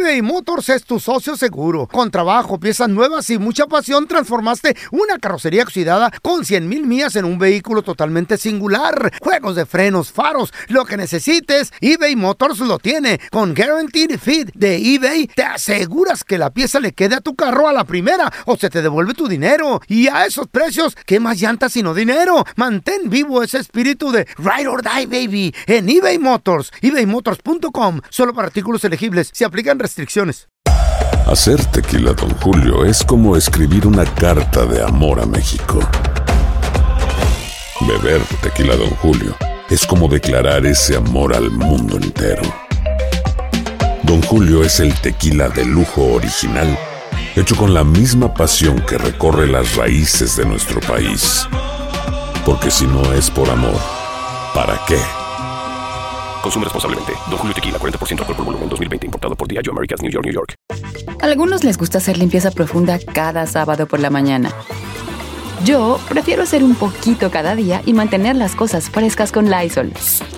eBay Motors es tu socio seguro. Con trabajo, piezas nuevas y mucha pasión, transformaste una carrocería oxidada con 100,000 millas en un vehículo totalmente singular. Juegos de frenos, faros, lo que necesites, eBay Motors lo tiene. Con Guaranteed Fit de eBay, te aseguras que la pieza le quede a tu carro a la primera o se te devuelve tu dinero. Y a esos precios, ¿qué más llantas sino dinero? Mantén vivo ese espíritu de Ride or Die, baby, en eBay Motors. ebaymotors.com. Solo para artículos elegibles. Se aplican restricciones. Hacer tequila Don Julio es como escribir una carta de amor a México. Beber tequila Don Julio es como declarar ese amor al mundo entero. Don Julio es el tequila de lujo original, hecho con la misma pasión que recorre las raíces de nuestro país. Porque si no es por amor, ¿para qué? Consume responsablemente. Don Julio Tequila, 40% alcohol por volumen, 2020. Importado por Diageo Americas, New York, New York. A algunos les gusta hacer limpieza profunda cada sábado por la mañana. Yo prefiero hacer un poquito cada día y mantener las cosas frescas con Lysol.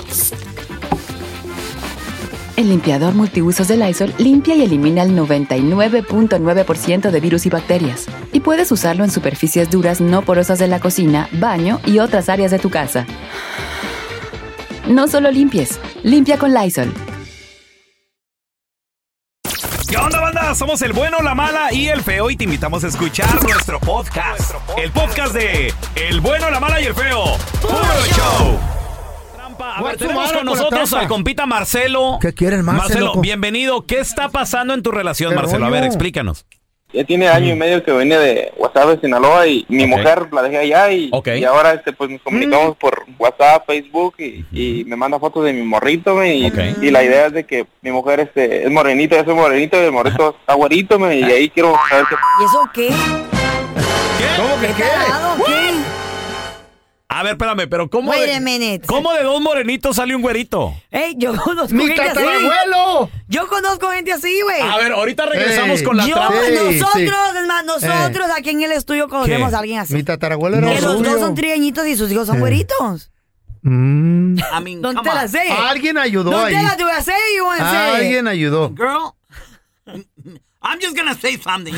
El limpiador multiusos de Lysol limpia y elimina el 99.9% de virus y bacterias. Y puedes usarlo en superficies duras no porosas de la cocina, baño y otras áreas de tu casa. No solo limpies, limpia con Lysol. ¿Qué onda, banda? Somos el bueno, la mala y el feo y te invitamos a escuchar nuestro podcast. El podcast de El bueno, la mala y el feo. ¡Puro show! A ver, tenemos con nosotros al compita Marcelo. ¿Qué quieren, Marcelo? Marcelo, bienvenido. ¿Qué está pasando en tu relación, Marcelo? A ver, explícanos. Ya tiene año y medio que vine de WhatsApp de Sinaloa y mi mujer la dejé allá y ahora pues nos comunicamos por WhatsApp, Facebook y me manda fotos de mi morrito y la idea es de que mi mujer es morenita, yo soy morenito y el morrito está güerito y ahí quiero saber qué. ¿Y eso qué? ¿Cómo que qué? ¿Qué? A ver, espérame, pero ¿cómo de dos morenitos sale un güerito? Ey, yo conozco ¡Mi gente así. tatarabuelo! Yo conozco gente así, güey. A ver, ahorita regresamos con la trampa. Nosotros aquí en el estudio conocemos a alguien así. Mi tatarabuelo era Que los rubio. dos son trigueñitos y sus hijos son güeritos. ¿Dónde te la sé? Alguien ayudó ahí. ¿Dónde te la sé? You wanna say? Alguien ayudó. Girl, I'm just gonna say something.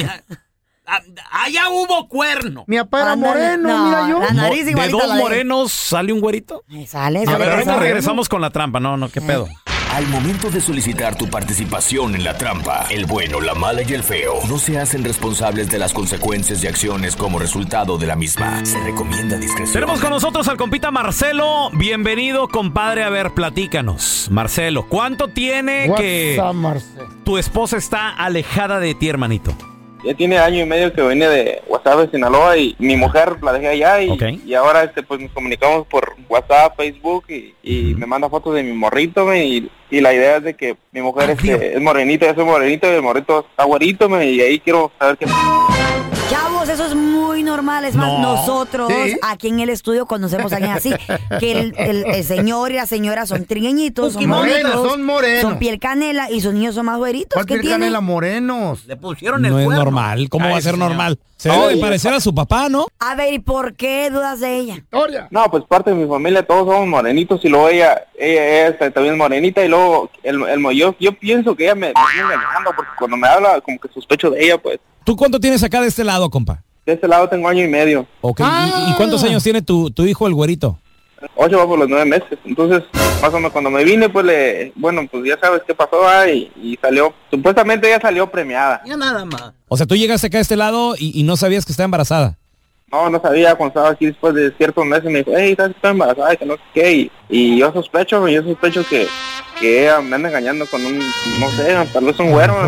Allá hubo cuerno. Mi papá era moreno, mira yo. La nariz ¿De igualita dos a la de él. morenos sale un güerito? Sale. A ver, ahorita regresamos con la trampa. No, ¿qué pedo? Al momento de solicitar tu participación en la trampa, el bueno, la mala y el feo no se hacen responsables de las consecuencias y acciones como resultado de la misma. Se recomienda discreción. Tenemos con nosotros al compita Marcelo. Bienvenido, compadre. A ver, platícanos. Marcelo, ¿cuánto tiene que tu esposa está alejada de ti, hermanito? Ya tiene año y medio que vine de WhatsApp de Sinaloa y mi mujer la dejé allá y ahora pues nos comunicamos por WhatsApp, Facebook y me manda fotos de mi morrito y la idea es de que mi mujer es morenita, yo soy morenito y el morrito está güerito y ahí quiero saber qué. Chavos, eso es muy normal. Es más, nosotros aquí en el estudio conocemos a alguien así. Que el señor y la señora son trigueñitos, son morenos, son piel canela y sus niños son más güeritos. ¿Cuál piel canela? Morenos. Le pusieron el No es cuerno. normal. ¿Cómo va a ser normal? Se debe parecer a su papá, ¿no? A ver, ¿y por qué dudas de ella? No, pues parte de mi familia todos somos morenitos y luego ella también es morenita y luego yo pienso que ella me está engañando porque cuando me habla como que sospecho de ella, pues. ¿Tú cuánto tienes acá de este lado, compa? De este lado tengo año y medio. Ok, ¿Y cuántos años tiene tu hijo, el güerito? 8 va por los 9 meses. Entonces, más o menos cuando me vine, pues pues ya sabes qué pasó y salió, supuestamente ella salió premiada. Ya nada más. O sea, tú llegaste acá a este lado y no sabías que estaba embarazada. No sabía, cuando estaba aquí después de ciertos meses me dijo, hey, ¿sabes que estoy embarazada? Y que no sé qué, y yo sospecho que ella me anda engañando con un, no sé, tal vez un güero.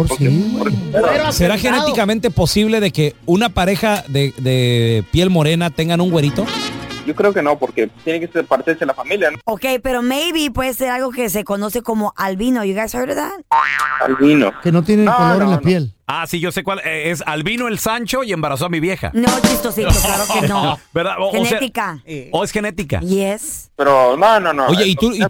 ¿Será genéticamente posible de que una pareja de piel morena tengan un güerito? Yo creo que no, porque tiene que parecerse a la familia, ¿no? Ok, pero maybe puede ser algo que se conoce como albino. You guys heard of that? Albino. Que no tiene color en la piel. Ah, sí, yo sé cuál. Es albino el Sancho y embarazó a mi vieja. No, chistosito, claro que no. ¿Verdad? Genética. ¿O es genética? Yes. Pero no. Oye,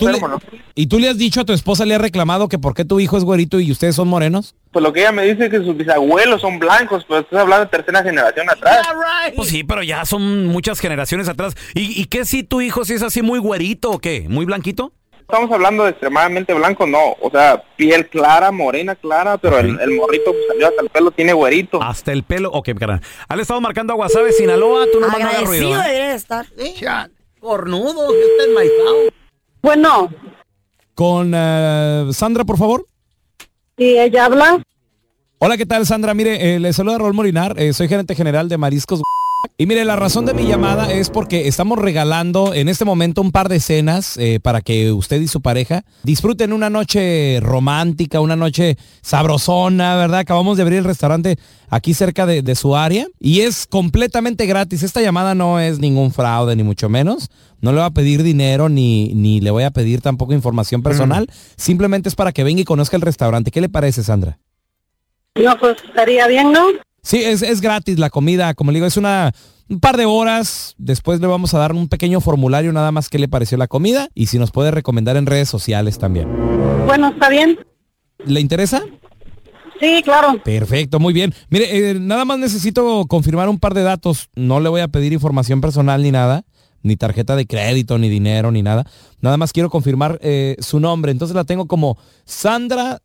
¿y tú le has dicho a tu esposa, le has reclamado que por qué tu hijo es güerito y ustedes son morenos? Pues lo que ella me dice es que sus bisabuelos son blancos, pero estás hablando de tercera generación atrás. Pues sí, pero ya son muchas generaciones atrás. ¿Y qué si tu hijo si es así muy güerito o qué? ¿Muy blanquito? Estamos hablando de extremadamente blanco, no. O sea, piel clara, morena clara, pero el morrito pues, salió hasta el pelo, tiene güerito. Hasta el pelo, ok, carnal. Le estamos marcando a Guasave, Sinaloa, tú no mandas de ruido. Agradecido debería estar. Cornudo, que está enmaizado. Bueno. Con Sandra, por favor. Sí, ella habla. Hola, ¿qué tal, Sandra? Mire, le saluda Raúl Molinar, soy gerente general de Mariscos. Y mire, la razón de mi llamada es porque estamos regalando en este momento un par de cenas para que usted y su pareja disfruten una noche romántica, una noche sabrosona, ¿verdad? Acabamos de abrir el restaurante aquí cerca de su área y es completamente gratis. Esta llamada no es ningún fraude, ni mucho menos. No le voy a pedir dinero ni le voy a pedir tampoco información personal. Simplemente es para que venga y conozca el restaurante. ¿Qué le parece, Sandra? No, pues estaría bien, ¿no? Sí, es gratis la comida, como le digo, es un par de horas, después le vamos a dar un pequeño formulario nada más qué le pareció la comida y si nos puede recomendar en redes sociales también. Bueno, está bien. ¿Le interesa? Sí, claro. Perfecto, muy bien. Mire, nada más necesito confirmar un par de datos, no le voy a pedir información personal ni nada, ni tarjeta de crédito, ni dinero, ni nada. Nada más quiero confirmar su nombre, entonces la tengo como Sandra.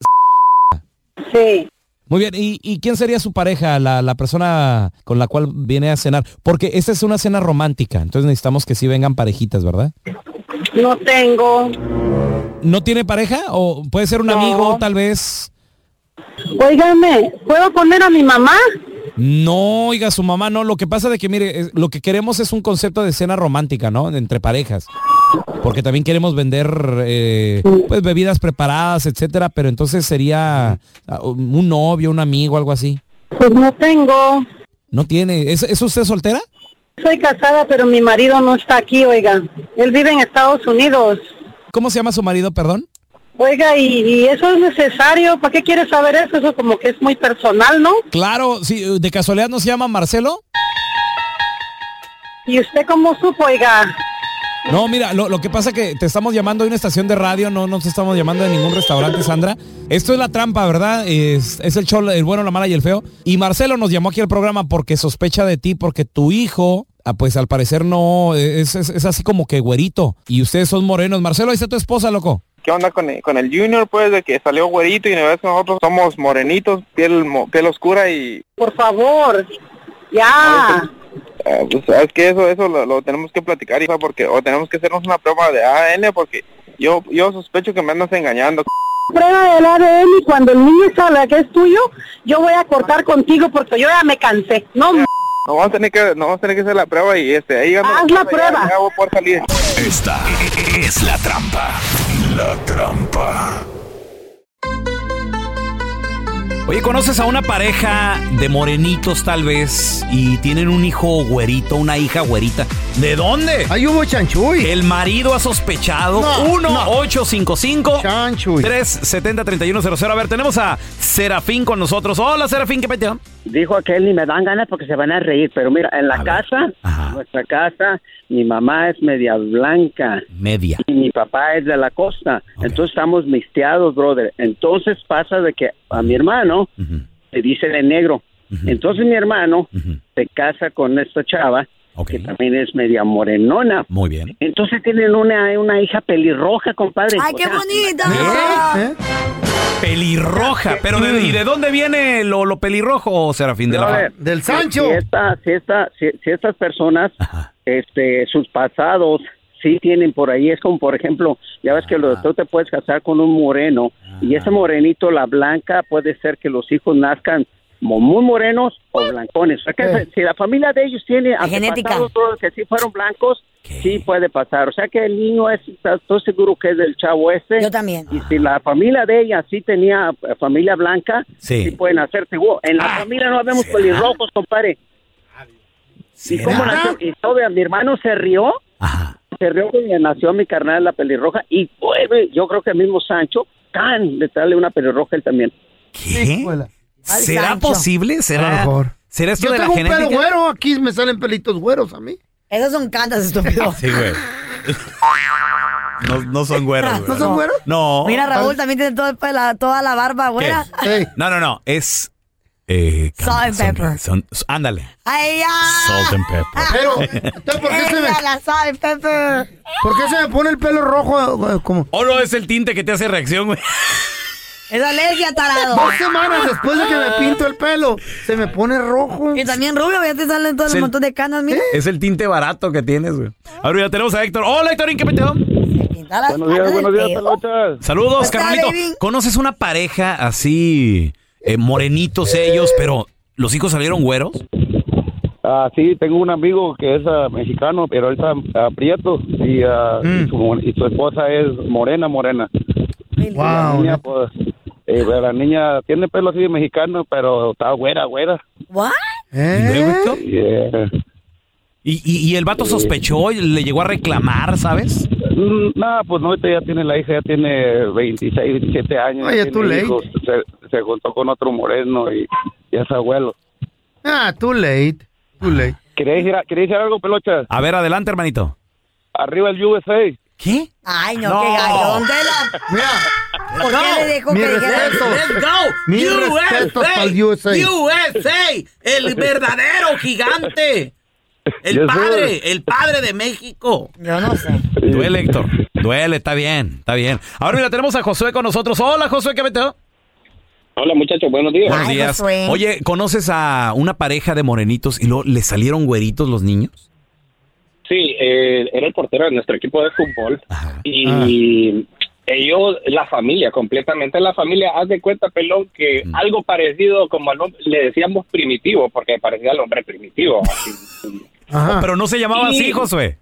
Sí. Muy bien, ¿y quién sería su pareja, la persona con la cual viene a cenar? Porque esta es una cena romántica, entonces necesitamos que sí vengan parejitas, ¿verdad? No tengo. ¿No tiene pareja? ¿O puede ser un amigo, tal vez? Óigame, ¿puedo poner a mi mamá? No, oiga, su mamá no. Lo que pasa de que, mire, lo que queremos es un concepto de cena romántica, ¿no? Entre parejas. Porque también queremos vender pues bebidas preparadas, etcétera, pero entonces sería un novio, un amigo, algo así. Pues no tengo. ¿No tiene? ¿Es usted soltera? Soy casada, pero mi marido no está aquí, oiga. Él vive en Estados Unidos. ¿Cómo se llama su marido, perdón? Oiga, y eso es necesario. ¿Para qué quiere saber eso? Eso como que es muy personal, ¿no? Claro, sí, de casualidad no se llama Marcelo. ¿Y usted cómo supo, oiga? No, mira, lo que pasa que te estamos llamando de una estación de radio, no te estamos llamando de ningún restaurante, Sandra. Esto es La Trampa, ¿verdad? Es el show, el bueno, la mala y el feo. Y Marcelo nos llamó aquí al programa porque sospecha de ti, porque tu hijo, pues al parecer no, es así como que güerito. Y ustedes son morenos. Marcelo, ahí está tu esposa, loco. ¿Qué onda con el Junior, pues, de que salió güerito y nosotros somos morenitos, piel oscura y... Por favor, ya. Pues sabes que eso lo tenemos que platicar, hija, porque o tenemos que hacernos una prueba de ADN, porque yo sospecho que me andas engañando. Prueba del ADN y cuando el niño salga que es tuyo, yo voy a cortar contigo porque yo ya me cansé. No vamos a tener que hacer la prueba y ahí haz la prueba. Ya voy a poder salir. Esta es La Trampa. La Trampa. Oye, ¿conoces a una pareja de morenitos tal vez y tienen un hijo güerito, una hija güerita? ¿De dónde? Ahí hubo chanchuy. El marido ha sospechado. 1-855-370-3100. A ver, tenemos a Serafín con nosotros. Hola, Serafín, ¿qué peteo? Dijo aquel, ni me dan ganas porque se van a reír. Pero mira, en la casa, nuestra casa, mi mamá es media blanca. Media. Y mi papá es de la costa. Okay. Entonces estamos mixteados, brother. Entonces pasa de que a mi hermano le dice de negro. Entonces mi hermano se casa con esta chava, que también es media morenona. Muy bien. Entonces tienen una hija pelirroja, compadre. ¡Ay, qué bonita! Pelirroja, pero ¿y de dónde viene lo pelirrojo, Serafín? Del Sancho. Si estas personas, sus pasados, sí tienen por ahí, es como por ejemplo, ya ves que tú te puedes casar con un moreno, y ese morenito, la blanca, puede ser que los hijos nazcan muy morenos o blancones. O sea que si la familia de ellos tiene antepasados todos que sí fueron blancos, sí puede pasar. O sea que el niño estoy seguro que es del chavo ese. Yo también. Y si la familia de ella sí tenía familia blanca, sí pueden hacer seguro. En la familia no vemos pelirrojos, compadre. ¿Y cómo nació? Y todavía mi hermano se rió. Se rió cuando nació mi carnal, la pelirroja, y yo creo que el mismo Sancho, de darle una pelirroja él también. ¿Qué? ¿Será posible? ¿Será esto yo de la genética? Yo tengo un pelo güero, aquí me salen pelitos güeros a mí. Esos son cantas, estúpido. Sí, güey. No son güeros, güey. ¿No son güeros? No. Mira, Raúl también tiene toda la barba güera. No. Es Salt and pepper. Ándale. ¡Ay, ya! Salt and pepper. Pero, entonces, ¿por qué se me... la salt and pepper! ¿Por qué se me pone el pelo rojo? Como... ¿O no es el tinte que te hace reacción, güey? Es alergia, tarado. 2 semanas después de que me pinto el pelo, se me pone rojo. Y también rubio, ya te salen todo un montón de canas, mira. Es el tinte barato que tienes, güey. Ahora ya tenemos a Héctor. Hola, Héctor, ¿en qué peteo? Buenos días, pelotas. Saludos, carnalito. ¿Conoces una pareja así, morenitos ellos, pero los hijos salieron güeros? Sí, tengo un amigo que es mexicano, pero él está prieto y su esposa es morena. Wow. La niña tiene pelo así de mexicano, pero está güera. ¿What? Yeah. ¿Y el vato sospechó y le llegó a reclamar, sabes? No, pues no, ya tiene la hija, ya tiene 26, 27 años. Oye, too late. Se juntó con otro moreno y es abuelo. Too late. ¿Quería decir algo, pelocha? A ver, adelante, hermanito. Arriba el USA. ¿Qué? Ay, no, qué gallo. ¿Dónde la...? Mira. ¿Por qué le dejó Mi que dijera? respeto. ¡Let's go! Mi respeto para el USA. USA, el verdadero gigante. El padre de México. Yo no sé. Duele, Héctor. Duele, está bien. Ahora mira, tenemos a Josué con nosotros. Hola, Josué, ¿qué meteo? Hola, muchachos, buenos días. Buenos días. Josué. Oye, ¿conoces a una pareja de morenitos y luego le salieron güeritos los niños? Sí, era el portero de nuestro equipo de fútbol. Y ellos, completamente la familia, haz de cuenta, pelón, que algo parecido como al hombre, le decíamos primitivo, porque parecía al hombre primitivo. Así. Pero no se llamaba así, Josué.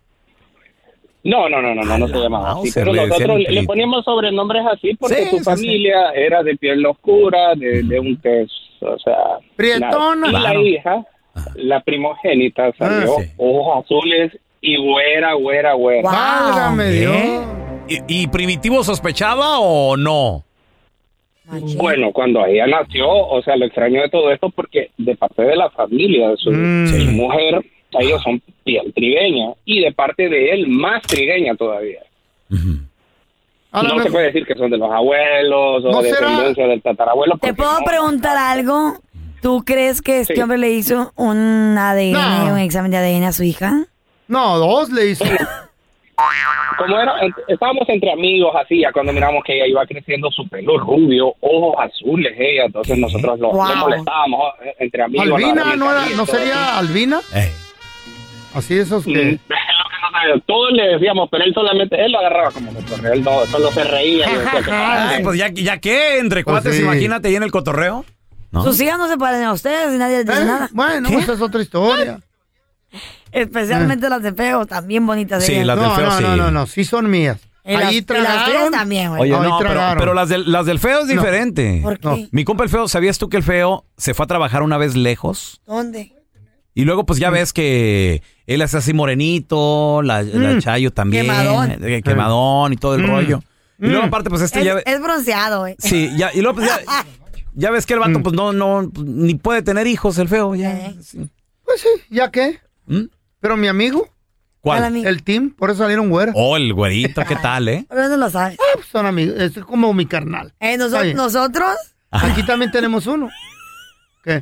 No se llamaba así. Pero nosotros le poníamos sobrenombres así porque su familia era de piel oscura, de un tez, o sea... Prietona. Y la hija, la primogénita, salió ojos azules y güera. ¡Válgame Dios! ¿Y Primitivo sospechaba o no? Bueno, cuando ella nació, o sea, lo extraño de todo esto porque de parte de la familia, su mujer, ellos son piel trigueña y de parte de él más trigueña todavía. No se puede decir que son de los abuelos o de descendencia del tatarabuelo. ¿Te puedo preguntar algo? ¿Tú crees que este hombre le hizo un ADN, un examen de ADN a su hija? No, 2 le hizo. Como era, estábamos entre amigos así, ya cuando miramos que ella iba creciendo su pelo rubio, ojos azules ella, entonces nosotros lo molestábamos entre amigos. ¿Albina? ¿No sería Albina? Así esos que... Todos le decíamos, pero él lo agarraba como cotorreo, él no, solo se reía. Y decía que, Ay, pues ya que entre cuates, imagínate ahí en el cotorreo. ¿No? Sus hijas no se parecen a ustedes y nadie les dice nada. Bueno, esa es otra historia. Especialmente las de feo, también bonitas. Sí, las del feo, sí. No, sí son mías. Ahí tragaron también, güey. Oye, no, pero las del feo es diferente. ¿Por qué? Mi compa el feo, ¿sabías tú que el feo se fue a trabajar una vez lejos? ¿Dónde? Y luego pues ya ves que él es así morenito, la Chayo también. Quemadón y todo el rollo. Y luego aparte pues es bronceado, güey. Sí, y luego pues ya ves que el vato pues no ni puede tener hijos el feo. Ya. Sí. Pues sí, ¿ya qué? Pero mi amigo. ¿Cuál? El team, por eso salieron güeras. Oh, el güerito, ¿qué tal, Pero no lo sabes. Pues son amigos, es como mi carnal. ¿Nosotros? Aquí también tenemos uno. ¿Qué?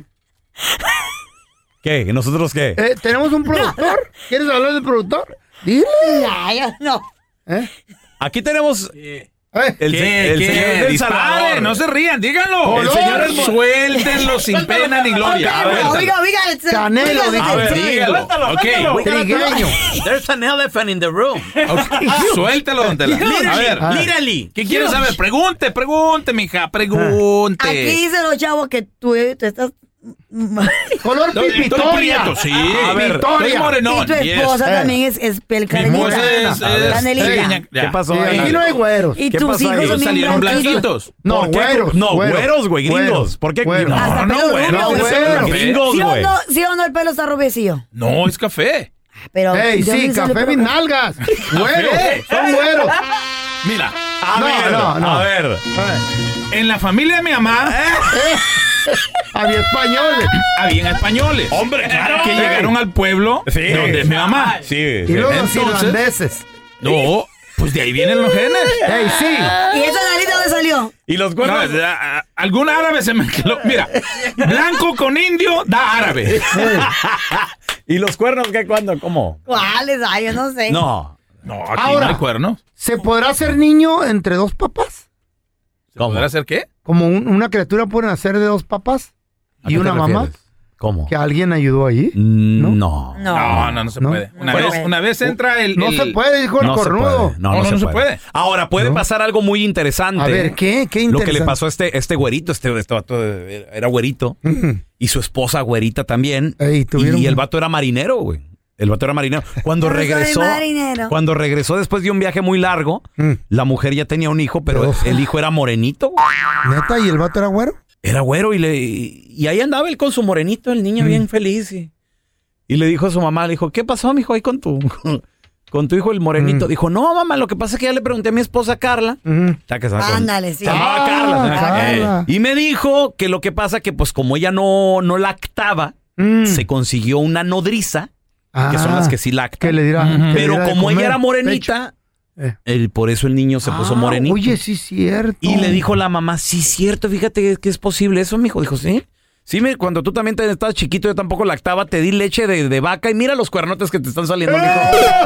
¿Qué? ¿Nosotros qué? Tenemos un productor. ¿Quieres hablar del productor? Dile. No. Aquí tenemos... El señor del Salvador. No se rían, díganlo. El señor suéltenlo sin pena ni gloria. Oiga, Canelo, dígalo. Ok, trigueño. There's an elephant in the room. Suéltelo, don Tela. Literally. ¿Qué quieres saber? Pregunte, mija, pregunte. Aquí dicen los chavos que tú estás... Color pipitoria. Sí, a ver, estoy morenón. Y tu esposa también es pelcanelita. ¿Qué pasó? Aquí no hay güeros. Y tus hijos son salieron blanquitos. No, güeros. No, güeros, güey, gringos. ¿Por qué? No, güeros. Gringos, güey. ¿Sí o no el pelo está rubecillo? No, es café. Pero sí, café mis nalgas. Güeros, son güeros. Mira. No. A ver. En la familia de mi mamá... Había españoles. Hombre, claro. Que llegaron al pueblo donde es mi mamá. Sí. Y luego los irlandeses. No. Pues de ahí vienen los genes. ¡Ey, sí! ¿Y esa nariz de dónde salió? Y los cuernos. No, algún árabe se mezcló. Mira, blanco con indio da árabe. ¿Y los cuernos qué? ¿Cuándo? ¿Cómo? ¿Cuáles? Ay, yo no sé. No. No, aquí no hay cuernos. ¿Se podrá hacer niño entre dos papás? ¿Se podrá hacer qué? ¿Como una criatura puede nacer de dos papás? ¿Y una mamá? ¿Cómo? ¿Que alguien ayudó ahí? No se puede. Una vez entra el... No se puede, dijo el cornudo. No se puede. Ahora, puede pasar algo muy interesante. A ver, ¿qué interesante? Lo que le pasó a este güerito, este vato era güerito, y su esposa güerita también, y el vato era marinero, güey. El vato era marinero. Cuando regresó después de un viaje muy largo, la mujer ya tenía un hijo, pero el hijo era morenito. ¿Neta? ¿Y el vato era güero? Era güero y ahí andaba él con su morenito, el niño bien feliz. Y le dijo a su mamá, le dijo, ¿qué pasó, mijo, ahí con tu hijo el morenito? Dijo, no, mamá, lo que pasa es que ya le pregunté a mi esposa Carla. Ándale, sí. Se llamaba Carla. Y me dijo que lo que pasa que pues como ella no lactaba, se consiguió una nodriza, que son las que sí lactan. Pero como ella era morenita... por eso el niño se puso morenito. Oye, sí es cierto. Y le dijo la mamá, sí es cierto, fíjate que es posible eso, mijo. Dijo, sí. Sí, cuando tú también estabas chiquito, yo tampoco lactaba, te di leche de vaca y mira los cuernotes que te están saliendo, mijo.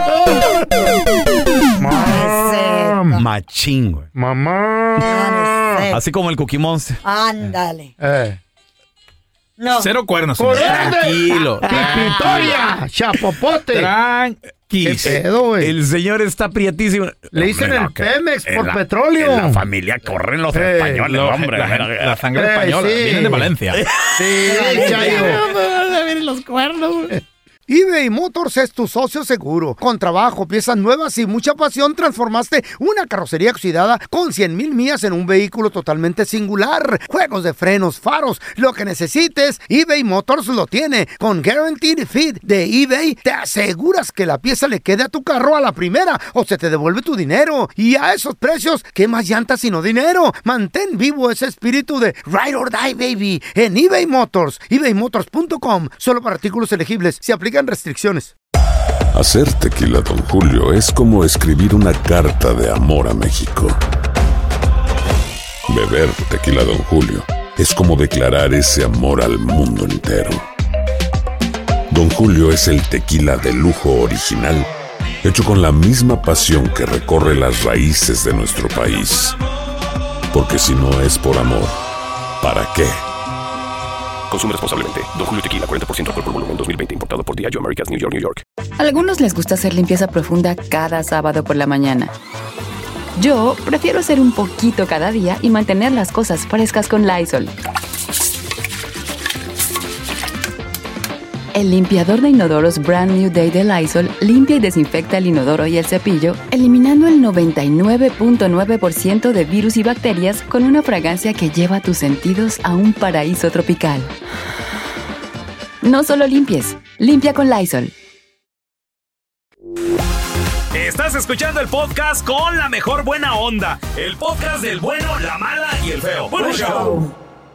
Machín, güey. Mamá. Así como el Cookie Monster. Ándale. No. Cero cuernos. Tranquilo. ¡Victoria! ¡Chapopote! ¿Qué pedo, güey? El señor está prietísimo. Le dicen el Pemex por petróleo. En la familia corren los españoles, hombre. La sangre española. Vienen de Valencia. Sí, chayo. Vienen los cuernos, güey. eBay Motors es tu socio seguro. Con trabajo, piezas nuevas y mucha pasión, transformaste una carrocería oxidada con 100,000 millas en un vehículo totalmente singular. Juegos de frenos, faros, lo que necesites, eBay Motors lo tiene. Con Guaranteed Fit de eBay, te aseguras que la pieza le quede a tu carro a la primera o se te devuelve tu dinero. Y a esos precios, ¿qué más llantas sino dinero? Mantén vivo ese espíritu de Ride or Die, baby, en eBay Motors. ebaymotors.com. Solo para artículos elegibles. Se aplican restricciones. Hacer tequila Don Julio es como escribir una carta de amor a México. Beber tequila Don Julio es como declarar ese amor al mundo entero. Don Julio es el tequila de lujo original, hecho con la misma pasión que recorre las raíces de nuestro país. Porque si no es por amor, ¿para qué? Consume responsablemente. Don Julio Tequila, 40% alcohol por volumen, 2020. Importado por Diageo Americas, New York, New York. A algunos les gusta hacer limpieza profunda cada sábado por la mañana. Yo prefiero hacer un poquito cada día y mantener las cosas frescas con Lysol. El limpiador de inodoros Brand New Day de Lysol limpia y desinfecta el inodoro y el cepillo, eliminando el 99.9% de virus y bacterias con una fragancia que lleva tus sentidos a un paraíso tropical. No solo limpies, limpia con Lysol. Estás escuchando el podcast con la mejor buena onda. El podcast del bueno, la mala y el feo. ¡Buen show!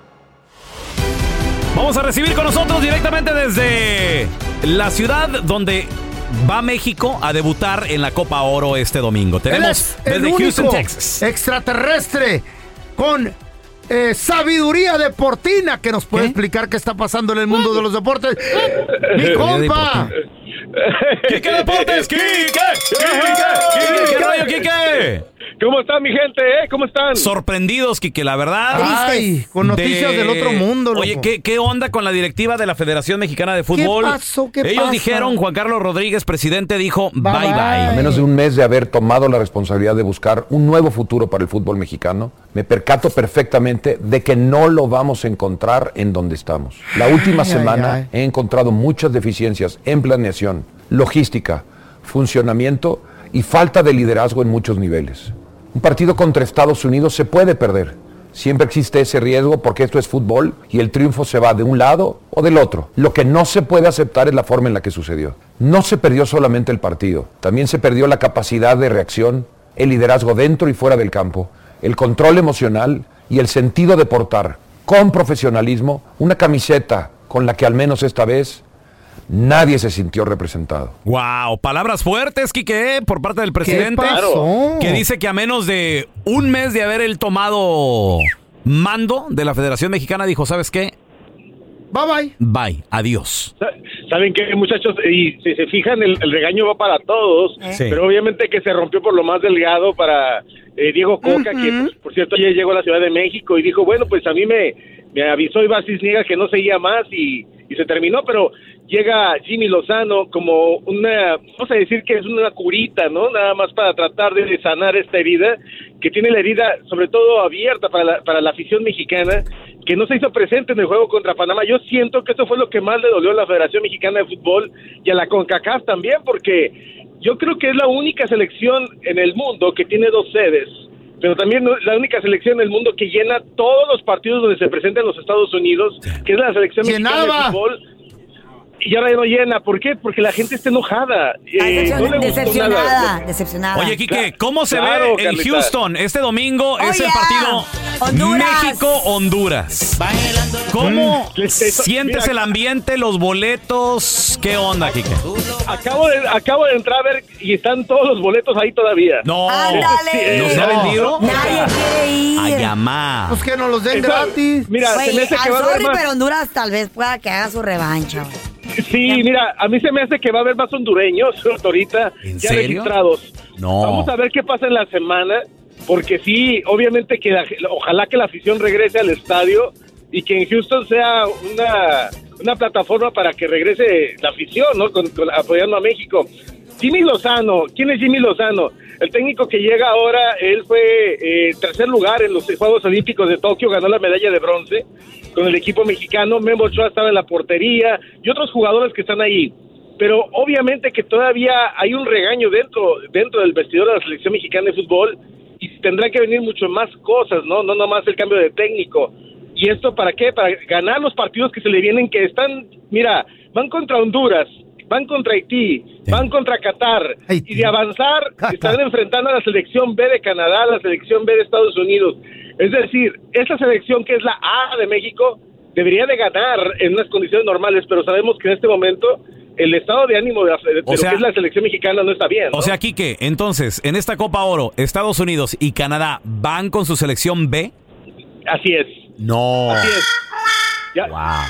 Vamos a recibir con nosotros directamente desde la ciudad donde va México a debutar en la Copa Oro este domingo. Tenemos desde Houston, Texas. Extraterrestre con sabiduría deportina que nos puede explicar qué está pasando en el mundo de los deportes. ¡Mi compa! ¡Quique Deportes! ¡Quique! ¿Qué rollo, Quique? ¿Cómo están, mi gente? ¿Cómo están? Sorprendidos, Quique, la verdad. Ay, con noticias del otro mundo, loco. Oye, ¿qué onda con la directiva de la Federación Mexicana de Fútbol? ¿Qué pasó? Ellos dijeron, Juan Carlos Rodríguez, presidente, dijo bye. A menos de un mes de haber tomado la responsabilidad de buscar un nuevo futuro para el fútbol mexicano, me percato perfectamente de que no lo vamos a encontrar en donde estamos. La última semana he encontrado muchas deficiencias en planeación, logística, funcionamiento y falta de liderazgo en muchos niveles. Un partido contra Estados Unidos se puede perder. Siempre existe ese riesgo porque esto es fútbol y el triunfo se va de un lado o del otro. Lo que no se puede aceptar es la forma en la que sucedió. No se perdió solamente el partido, también se perdió la capacidad de reacción, el liderazgo dentro y fuera del campo, el control emocional y el sentido de portar con profesionalismo una camiseta con la que al menos esta vez nadie se sintió representado. Wow, palabras fuertes, Quique, por parte del presidente. ¿Qué pasó? Que dice que a menos de un mes de haber él tomado mando de la Federación Mexicana, dijo, ¿sabes qué? Bye. Bye, adiós. ¿Saben qué, muchachos? Y si se fijan, el regaño va para todos, Sí. pero obviamente que se rompió por lo más delgado para Diego Coca, que pues, por cierto ayer llegó a la Ciudad de México y dijo, bueno, pues a mí me avisó Iván Cisniega que no seguía más y se terminó, pero llega Jimmy Lozano como vamos a decir que es una curita, ¿no? Nada más para tratar de sanar esta herida, que tiene la herida sobre todo abierta para la afición mexicana, que no se hizo presente en el juego contra Panamá. Yo siento que eso fue lo que más le dolió a la Federación Mexicana de Fútbol y a la CONCACAF también, porque yo creo que es la única selección en el mundo que tiene 2 sedes, pero también la única selección en el mundo que llena todos los partidos donde se presenta en los Estados Unidos, que es la Selección Mexicana de Fútbol. Y ahora ya no llena. ¿Por qué? Porque la gente está enojada. No le gustó nada. Decepcionada. Oye, Quique, ¿cómo se Claro, ve en Carlita. Houston? Este domingo es el yeah. partido Honduras. México-Honduras. ¿Cómo sientes el ambiente, los boletos? ¿Qué onda, Quique? Acabo de entrar a ver y están todos los boletos ahí todavía. No. ¡Ándale! ¿No se ha vendido? Nadie quiere ir. A llamar. Pues que nos los den Esa- gratis. Mira, se me Güey, hace que va a haber sorry, más. pero Honduras tal vez pueda que haga su revancha. Güey. Sí, mira, a mí se me hace que va a haber más hondureños ahorita ¿En ya serio? registrados. No. Vamos a ver qué pasa en la semana, porque sí, obviamente que ojalá que la afición regrese al estadio y que en Houston sea una plataforma para que regrese la afición, ¿no? Apoyando a México. Jimmy Lozano, ¿quién es Jimmy Lozano? El técnico que llega ahora, él fue tercer lugar en los Juegos Olímpicos de Tokio, ganó la medalla de bronce con el equipo mexicano. Memo Ochoa estaba en la portería y otros jugadores que están ahí. Pero obviamente que todavía hay un regaño dentro del vestidor de la selección mexicana de fútbol y tendrán que venir mucho más cosas, ¿no? No nomás el cambio de técnico. ¿Y esto para qué? Para ganar los partidos que se le vienen, que están, mira, van contra Honduras, van contra Haití, van contra Qatar, y de avanzar están enfrentando a la selección B de Canadá, la selección B de Estados Unidos. Es decir, esta selección que es la A de México debería de ganar en unas condiciones normales, pero sabemos que en este momento el estado de ánimo de lo que es la selección mexicana no está bien, ¿no? O sea, Quique, entonces, en esta Copa Oro, Estados Unidos y Canadá van con su selección B. Así es. No. Así es. Ya,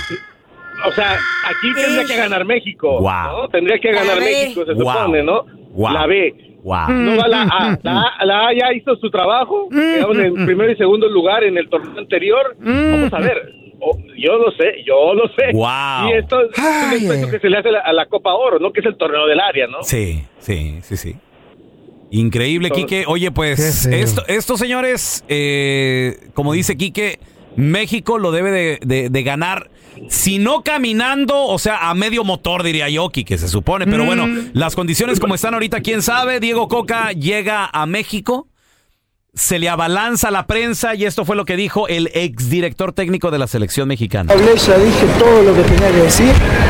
o sea, aquí tendría que ganar México, ¿no? Tendría que ganar México, se supone, ¿no? La B. No va la A. La A ya hizo su trabajo, quedaron en primero y segundo lugar en el torneo anterior. Vamos a ver. Yo lo sé. Wow. Y esto es un respeto que se le hace a la Copa Oro, ¿no? Que es el torneo del área, ¿no? Sí. Increíble, Quique. Oye, pues, esto, señores, como dice Quique, México lo debe de ganar, si no caminando, o sea, a medio motor, diría yo, Quique, se supone. Pero bueno, las condiciones como están ahorita, quién sabe. Diego Coca llega a México, se le abalanza la prensa y esto fue lo que dijo el exdirector técnico de la selección mexicana. Hablé, ya dije todo lo que tenía que decir.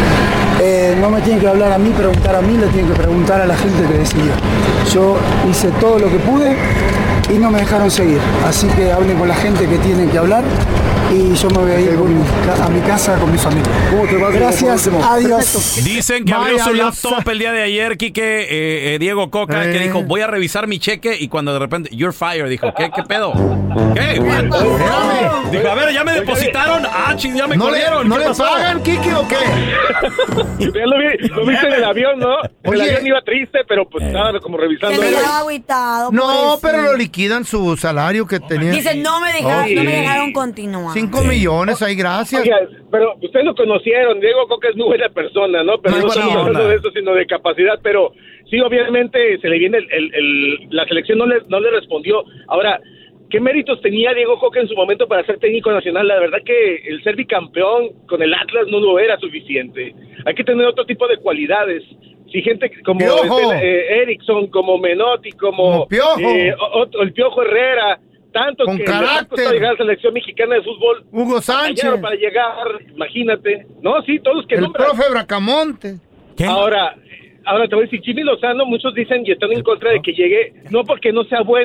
No me tienen que hablar a mí, preguntar a mí, le tienen que preguntar a la gente que decidió. Yo hice todo lo que pude y no me dejaron seguir. Así que hablen con la gente que tienen que hablar y yo me voy a ir a mi casa con mi familia. Gracias, adiós. Dicen que abrió su laptop el día de ayer, Quique, Diego Coca, que dijo, voy a revisar mi cheque, y cuando de repente, you're fired, dijo, ¿qué pedo? ¿Qué? Dijo, a ver, ¿ya me depositaron? Ya me corrieron. ¿No le pagan, Quique, o qué? Ya lo viste en el avión, ¿no? El avión iba triste, pero pues estaba como revisando. Se me quedó agüitado. No, pero lo liquidan su salario que tenía. Dice, no me dejaron continuar. 5 millones, ahí, gracias. Oiga, pero ustedes lo conocieron, Diego Coca es muy buena persona, ¿no? Pero no estamos hablando de eso, sino de capacidad, pero sí, obviamente se le viene la selección no le respondió. Ahora, ¿qué méritos tenía Diego Coca en su momento para ser técnico nacional? La verdad que el ser bicampeón con el Atlas no lo era suficiente. Hay que tener otro tipo de cualidades. Si gente como Erickson, como Menotti, como el Piojo Herrera, tantos con que carácter, les ha llegar a la selección mexicana de fútbol, Hugo Sánchez, para llegar, imagínate, no, sí, todos los que el profe Bracamonte. Ahora te voy a decir, Jimmy Lozano, muchos dicen y están en contra de que llegue, no porque no sea bueno,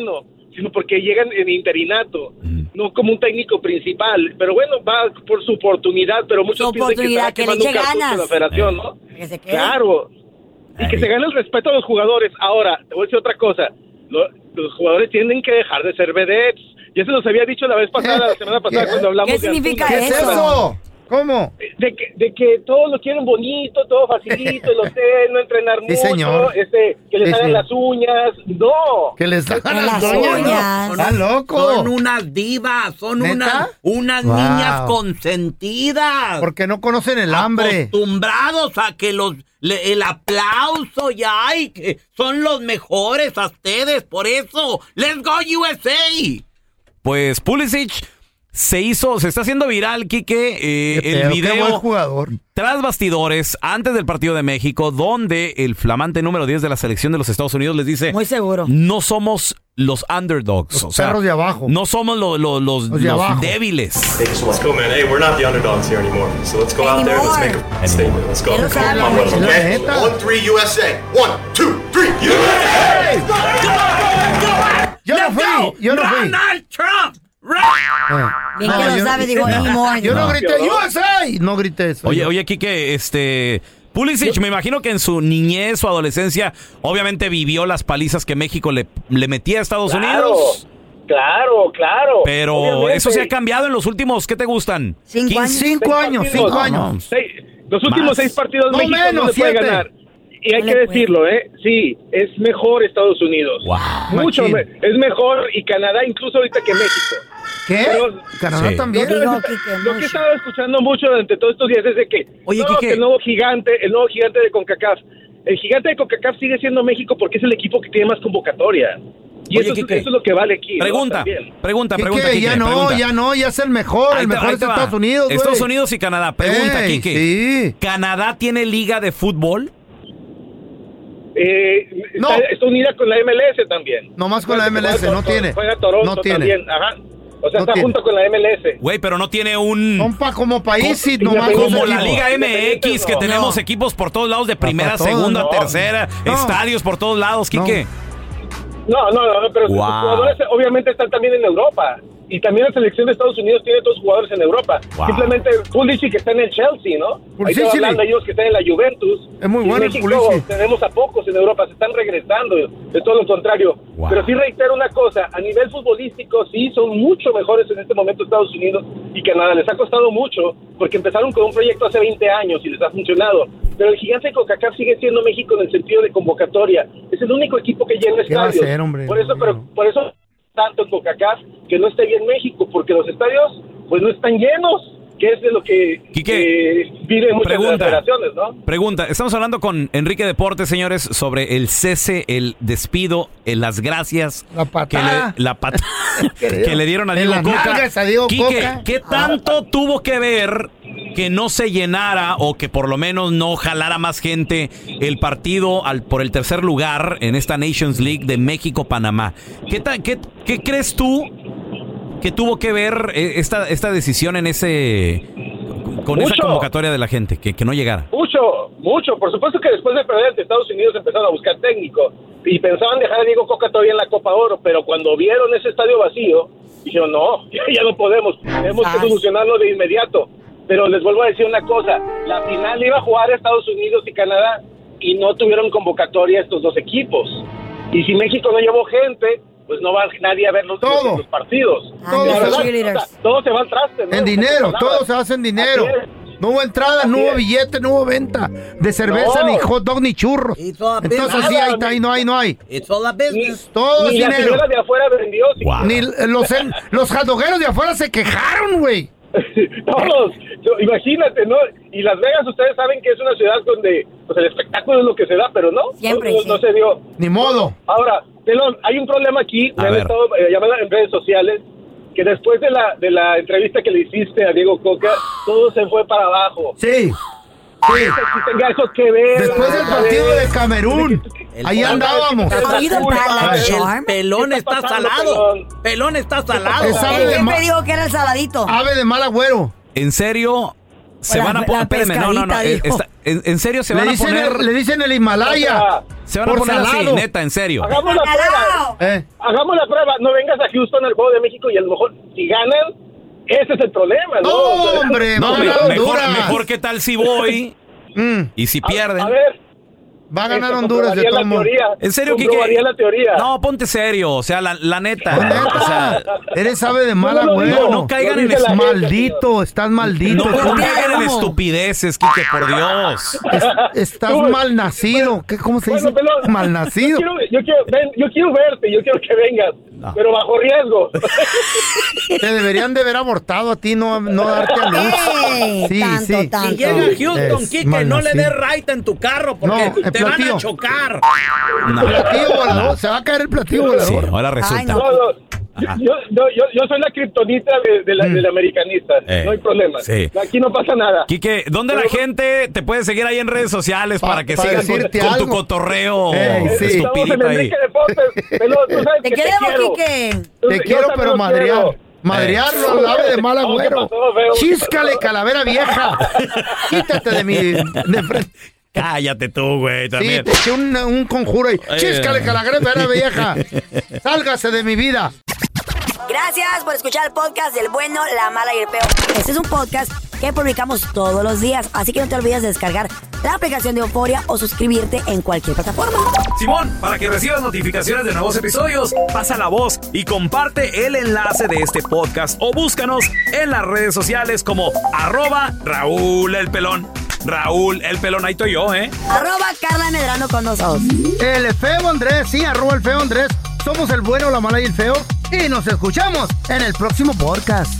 sino porque llegan en interinato, no como un técnico principal. Pero bueno, va por su oportunidad, pero muchos piensan que está quemando un cartucho de la federación, ¿no? Claro. Y que se gane el respeto a los jugadores. Ahora, te voy a decir otra cosa. Los jugadores tienen que dejar de ser vedettes. Ya se los había dicho la semana pasada cuando hablamos. ¿Qué significa ¿Qué es eso? ¿Cómo? De que todos lo quieren bonito, todo facilito, el hotel, no entrenar mucho, señor. Que les hagan las uñas. No. Que les hagan las uñas. Está loco. Son unas divas, son unas niñas consentidas. Porque no conocen el hambre. Acostumbrados a que el aplauso ya y que son los mejores a ustedes. Por eso, let's go USA. Pues Pulisic se está haciendo viral, Quique, el video tras bastidores antes del partido de México, donde el flamante número 10 de la selección de los Estados Unidos les dice, muy seguro, no somos los underdogs, los perros de abajo, no somos los débiles. Hey, so let's go, man. Hey, we're not the underdogs here anymore. So let's go out there, let's make a statement. Let's go. Come on, brothers, okay? 1-3 USA. 1-2-3 USA. Yo no fui. Donald Trump. Bien que lo sabe, digo, yo no grité USA, no grité eso. Oye, Quique, Pulisic, me imagino que en su niñez o adolescencia, obviamente vivió las palizas que México le metía a Estados Unidos. Claro. Pero obviamente, eso se ha cambiado en los últimos, ¿qué te gustan? 5 años. Los últimos 6 partidos México no se puede ganar. Y hay que decirlo, sí, es mejor Estados Unidos. Wow. Mucho es mejor, y Canadá incluso ahorita que México. ¿Qué? Pero, ¿Canadá también? Lo que he estado escuchando mucho durante todos estos días es de que, que el nuevo gigante de CONCACAF, el gigante de CONCACAF sigue siendo México porque es el equipo que tiene más convocatoria. Y eso es lo que vale aquí. Pregunta, Quique, ya es el mejor. El mejor es Estados Unidos, güey. Estados Unidos y Canadá. Pregunta, Quique. Sí. ¿Canadá tiene liga de fútbol? Está unida con la MLS también. Nomás con la MLS, no tiene. Juega Toronto también, ajá. O sea, está junto con la MLS. Güey, pero no tiene un... como país, nomás como la Liga MX, que tenemos equipos por todos lados, de primera, segunda, tercera, estadios por todos lados, Quique. No, pero sus jugadores obviamente están también en Europa. Y también la selección de Estados Unidos tiene todos jugadores en Europa. Simplemente Pulisic que está en el Chelsea, ¿no? Ahí están hablando ellos que están en la Juventus. Es muy bueno en México tenemos a pocos en Europa, se están regresando, es todo lo contrario. Pero sí reitero una cosa, a nivel futbolístico sí son mucho mejores en este momento Estados Unidos y Canadá. Les ha costado mucho porque empezaron con un proyecto hace 20 años y les ha funcionado. Pero el gigante de CONCACAF sigue siendo México en el sentido de convocatoria. Es el único equipo que llena estadios. Por eso tanto en CONCACAF que no esté bien México, porque los estadios pues no están llenos, que es de lo que viven muchas de las federaciones, ¿no? Pregunta, estamos hablando con Enrique Deportes, señores, sobre el cese, el despido, las gracias, la patada que le dieron a Diego Coca. Quique, ¿qué tanto tuvo que ver que no se llenara o que por lo menos no jalara más gente el partido por el tercer lugar en esta Nations League de México-Panamá? ¿Qué crees tú que tuvo que ver esta decisión en esa convocatoria de la gente, que no llegara? Mucho. Por supuesto que después de perder ante Estados Unidos empezaron a buscar técnico y pensaban dejar a Diego Coca todavía en la Copa Oro, pero cuando vieron ese estadio vacío, dijeron, no, ya no podemos, tenemos que solucionarlo de inmediato. Pero les vuelvo a decir una cosa, la final iba a jugar Estados Unidos y Canadá y no tuvieron convocatoria estos dos equipos. Y si México no llevó gente, pues no va nadie a ver los partidos. Todo se va al traste, ¿no? En dinero, todo se hace en dinero. No hubo entrada, no hubo billete, no hubo venta de cerveza, ni hot dog, ni churros. Entonces sí, ahí no hay. It's all a business. Todo es dinero. La señora de afuera vendió. Ni los hot dogueros de afuera se quejaron, güey. Todos, imagínate, ¿no? Y Las Vegas, ustedes saben que es una ciudad donde pues el espectáculo es lo que se da, pero no, no se dio. Ni modo. Ahora, Pelón, hay un problema aquí, me han estado llamando en redes sociales, que después de la entrevista que le hiciste a Diego Coca, todo se fue para abajo. Sí. Que tenga eso que ver. Después del partido de Camerún, ahí andábamos. El pelón está salado. Pelón está salado. Él siempre dijo que era el saladito. Ave de mal agüero. ¿En serio Se van a poner, espérame, no. En serio se van a poner. Le dicen el Himalaya. Se van a poner así, neta, en serio. Hagamos la prueba. Hagamos la prueba. No vengas a Houston al Juego de México y a lo mejor si ganan, ese es el problema, ¿no? Hombre, mejor que tal si voy y si pierden. A ver. Va a ganar Honduras de todo modo. En serio, Kike. La teoría. No, ponte serio. O sea, la neta. O sea, eres sabe de mala güero. No caigan en maldito, estás maldito. No caigan en estupideces, Kike, por Dios. Estás mal nacido. ¿Cómo se dice? Mal nacido. Yo quiero verte, yo quiero que vengas. No. Pero bajo riesgo. Te deberían de haber abortado a ti, no darte a luz. Sí. Si llega a Houston, Kike, no le des raita en tu carro porque te van a chocar. El platillo volador, se va a caer el platillo volador. Sí, ahora resulta. Yo soy la kriptonita del americanista. No hay problema. Sí. Aquí no pasa nada. Kike, ¿dónde la gente te puede seguir ahí en redes sociales para que sigas con tu cotorreo estupidito ahí? Te queremos, Kike. Te quiero, pero madrearlo al ave de mal agüero. Chíscale, calavera vieja. Quítate de mi frente. Cállate tú, güey, también. Sí, te eché un conjuro ahí. Chíscale, calavera vieja. Sálgase de mi vida. Gracias por escuchar el podcast del bueno, la mala y el peor. Este es un podcast que publicamos todos los días, así que no te olvides de descargar la aplicación de Euforia o suscribirte en cualquier plataforma. Simón, para que recibas notificaciones de nuevos episodios, pasa la voz y comparte el enlace de este podcast o búscanos en las redes sociales como @Raúl el Pelón. Raúl el Pelón, ahí estoy yo, @Carla Medrano con nosotros. El feo Andrés, sí, @el feo Andrés. Somos el bueno, la mala y el feo. Y nos escuchamos en el próximo podcast.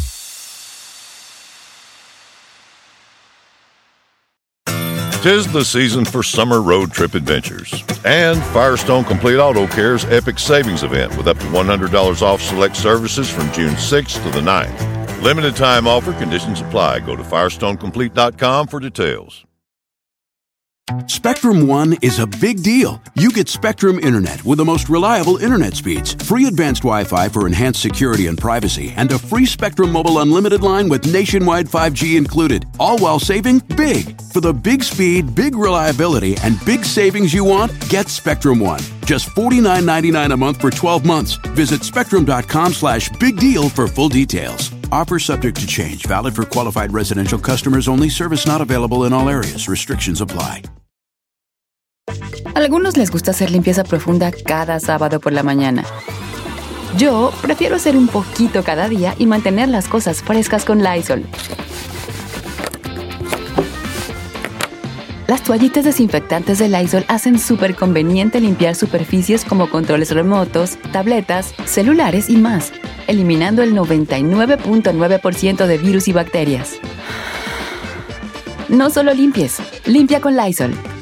Tis the season for summer road trip adventures. And Firestone Complete Auto Care's Epic Savings Event with up to $100 off select services from June 6th to the 9th. Limited time offer, conditions apply. Go to FirestoneComplete.com for details. Spectrum One is a big deal. You get Spectrum Internet with the most reliable internet speeds, free advanced Wi-Fi for enhanced security and privacy, and a free Spectrum Mobile Unlimited line with nationwide 5G included, all while saving big. For the big speed, big reliability, and big savings you want, get Spectrum One. Just $49.99 a month for 12 months. Visit spectrum.com/big deal for full details. Offer subject to change. Valid for qualified residential customers only. Service not available in all areas. Restrictions apply. A algunos les gusta hacer limpieza profunda cada sábado por la mañana. Yo prefiero hacer un poquito cada día y mantener las cosas frescas con Lysol. Las toallitas desinfectantes de Lysol hacen súper conveniente limpiar superficies como controles remotos, tabletas, celulares y más, eliminando el 99.9% de virus y bacterias. No solo limpies, limpia con Lysol.